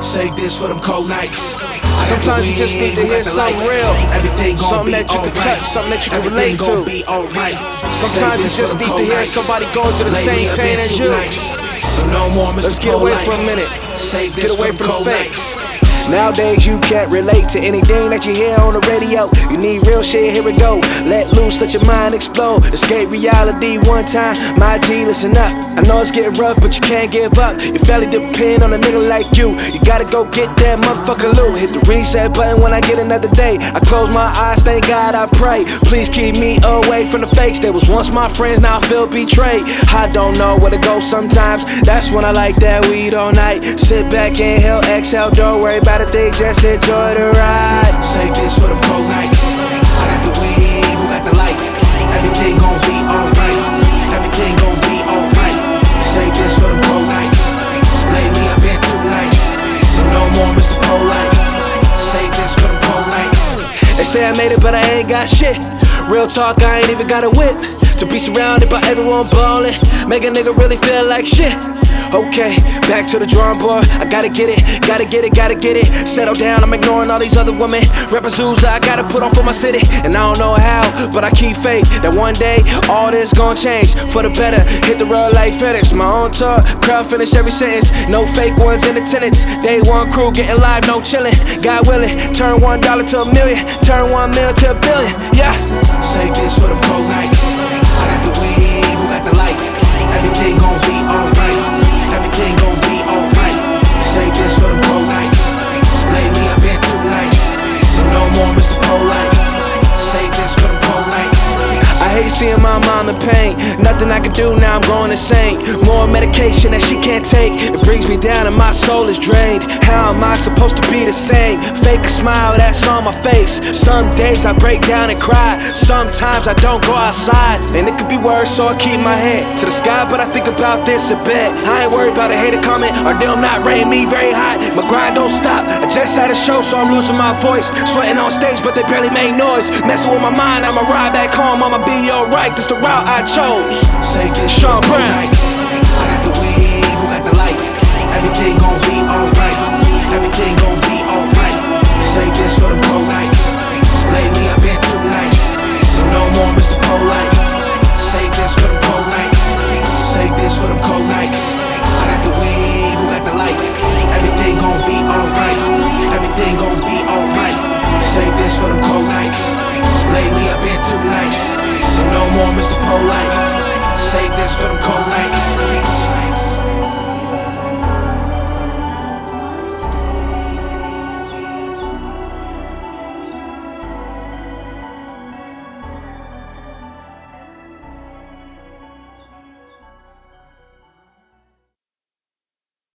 Save this for them cold nights. Sometimes you just need to hear something real, something that you can touch, something that you can relate to. Sometimes you just need to hear somebody going through the same pain as you. Let's get away for a minute. Let's get away from the fakes. Nowadays you can't relate to anything that you hear on the radio. You need real shit, here we go. Let loose, let your mind explode. Escape reality one time, my G, listen up. I know it's getting rough, but you can't give up. Your family depend on a nigga like you. You gotta go get that motherfucker loot. Hit the reset button when I get another day. I close my eyes, thank God I pray. Please keep me away from the fakes. They was once my friends, now I feel betrayed. I don't know where to go sometimes. That's when I like that weed all night. Sit back, inhale, exhale, don't worry about it, they just enjoy the ride. Save this for the cold nights. I got the weed, who got the light? Everything gon' be alright. Everything gon' be alright. Save this for the cold nights. Lately I've been too nice. No more Mr. Polite. Save this for the cold nights. They say I made it, but I ain't got shit. Real talk, I ain't even got a whip. To be surrounded by everyone ballin', make a nigga really feel like shit. Okay, back to the drawing board. I gotta get it, gotta get it, gotta get it. Settle down, I'm ignoring all these other women. Rapper Zuza, I gotta put on for my city. And I don't know how, but I keep faith that one day all this gon' change for the better. Hit the road like FedEx, my own talk, crowd finish every sentence. No fake ones in attendance. Day one crew getting live, no chillin'. God willing, turn $1 to $1 million, turn 1 mil to $1 billion. Yeah. Save this for the cold nights. I got the weed, who got the light? Everything gon' be alright. Everything gon' be alright. Save this for the cold nights. Lately I've been too nice. No more Mr. Polite. Save this for the cold nights. I hate seeing my mom in pain. Nothing I can do now, I'm going insane. More medication that she can't take. It brings me down and my soul is drained. How am I supposed to be the same? Fake a smile, that's on my face. Some days I break down and cry. Sometimes I don't go outside. And it could be worse, so I keep my head to the sky. But I think about this a bit. I ain't worried about a hater comment or them not rating me very hot. My grind don't stop. I just had a show, so I'm losing my voice. Sweating on stage, but they barely make noise. Messing with my mind, I'ma ride back home. I'ma be alright, this the route I chose. Save this Sean for the cold Brown. nights. I got the weed, who got the light? Everything gon' be alright. Everything gon' be alright. Save this for the cold nights. Lately I've been too nice. No more Mr. Polite. Save this for the cold nights. Save this for the cold nights. I got the weed, who got the light? Everything gon' be alright. Everything gon' be alright. Save this for the cold nights. Lately I've been too nice. No more Mr. Polite. Save this for the cold nights.